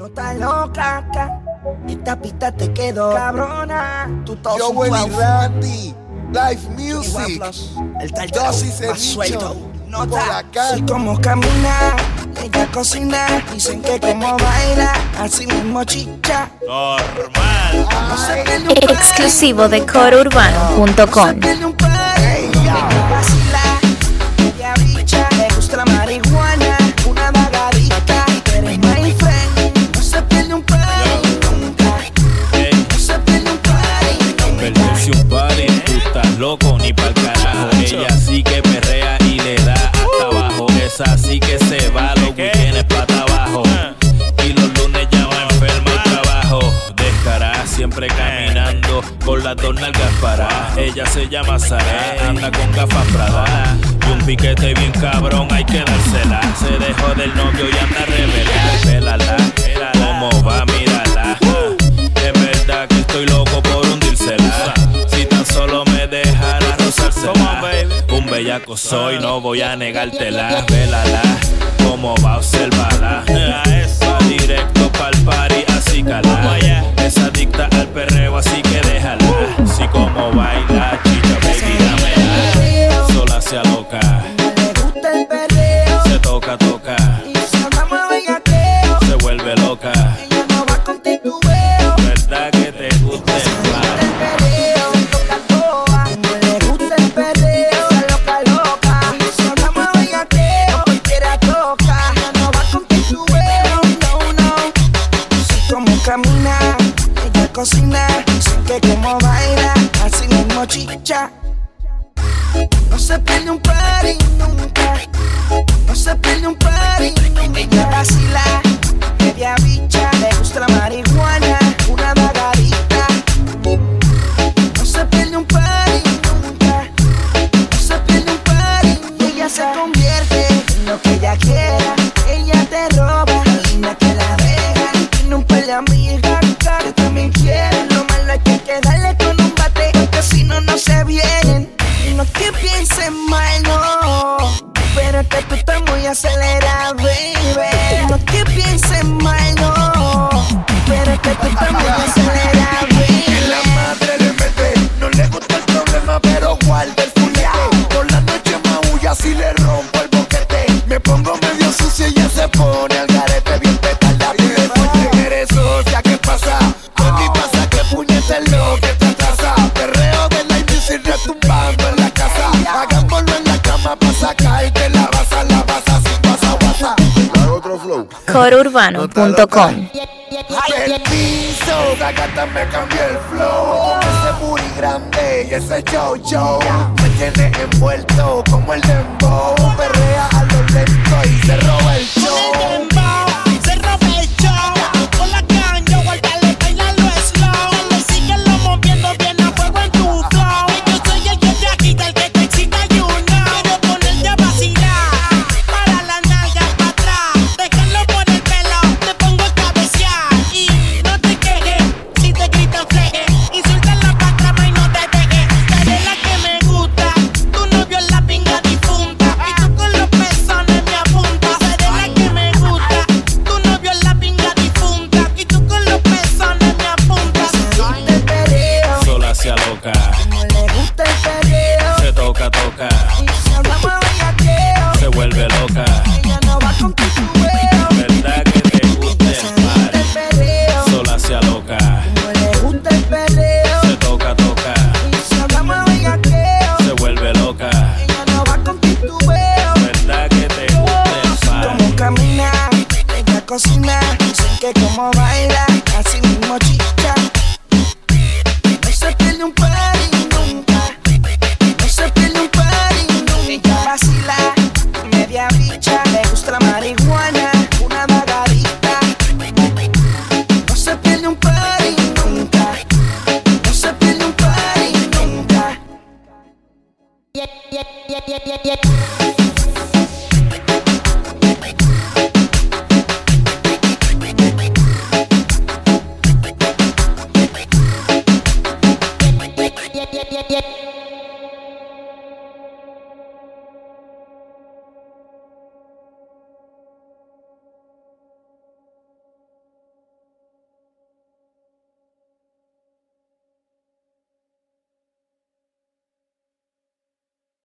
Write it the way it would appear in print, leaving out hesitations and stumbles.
No estás loca, esta pista te quedó cabrona. Tú todo Yo, Willy Randy, Live Music, el Dosis más suelto. Por acá. Así como camina, ella cocina. Dicen que como baila, así mismo chicha. Normal. No se pierde un party, Exclusivo de corourbano.com. no se pierde un party. Ella vacila, ella bicha, le gusta la marihuana, una vagadita. Tú eres my friend. No se pierde un party nunca. No se pierde un party nunca. Perderse un party, tú estás loco ni pa'l carajo. Ella sí que perrea y le da hasta abajo. Esa sí que se va los weekends pata abajo. Y los lunes llama enferma al trabajo. Descarada, siempre caminando con las dos nalgas paradas. Ella se llama Sara, anda con gafas Prada y un piquete bien cabrón, hay que dársela. Se dejó del novio y anda rebelde. Pélala, cómo va, mírala. Es verdad que estoy loco por hundírsela. Si tan solo me dejara rozársela. Un bellaco soy, no voy a negártela. Vélala, cómo va, obsérvala. Va directo pa'l party, así cala. Es adicta al perreo, así que déjala. Así como baila, chicha, baby, dámela. Sola se aloca, Le gusta el perreo se toca, toca. y si hablamos de bellaqueo, Se vuelve loca. ella no va con titubeo. ¿Verdad que te gusta el plan? El perreo se toca toa. Como le gusta el perreo, se loca loca. Y si hablamos de bellaqueo, cualquiera toca. Ella no va con titubeo, no. Así como camina, ella cocina. Dicen que como baila, así mismo chicha. No se pierde un party nunca. No se pierde un party nunca. Ella vacila, media bicha. Le gusta la marihuana, una vagadita. No se pierde un party nunca. No se pierde un party nunca. Ella se convierte en lo que ella quiera. Ella te roba, linda que la deja. Tiene un par de amigas que también quieren. Lo malo es que hay que darle con un bate, porque si no, no se vienen. No es que piensen mal, no, pero es que tú estás muy acelerada, baby. No es que piensen mal, no, pero es que tú estás muy acelerada, En la baby. madre le mete, no le gusta el problema, pero guarda el fulete. Por la noche maulla si le rompo el boquete. Me pongo medio sucio y ella se pone al garete. Bien petarda, bien fuerte. Eres socia, ¿qué pasa? A ti pasa que puñete es lo que te atrasa. Perreo de la industria retumbando en la casa. Hagámoslo en la cama pa' sacarte la basa sin guasa. Otro flow. corourbano.com. Permiso, esa gata me cambió el flow. Ese booty grande y ese show me tiene envuelto como el dembow. Perrea a lo lento y se roba el show. Se rompe el show. Con la caña, guárdale, bailalo slow. Dale, síguelo moviendo bien a fuego en tu flow. Yo soy el que te agita, el que te excita, you know. Quiero ponerte a vacilar. Para la nalga, para atrás. Déjalo por el pelo, te pongo a cabecear. Y no te quejes, si te gritan fleje. Insúltala pa' atrás y no te dejes. Dale la que me gusta, tu novio es la pinga difunta. Y tú con los pezones me apuntas. Dale la que me gusta, tu novio es la pinga difunta. Y tú con los pezones me apuntas. Le gusta el perreo, Sola se aloca, como le gusta el perreo. se toca, toca. Y si hablamos de bellaqueo, Se vuelve loca. ella no va con titubeo. ¿Verdad que te gusta Le el gusta party? el perreo, Sola se aloca, como le gusta el perreo. se toca, toca. Y si hablamos de bellaqueo, Se vuelve loca. ella no va con titubeo. ¿Verdad que te gusta el party? Como camina, ella cocina. Dicen que como baila, así mismo chicha. No se pierde un party nunca. No se pierde un party nunca. Ella vacila, media bicha. Le gusta la marihuana, una vagadita. No se pierde un party nunca. No se pierde un party nunca.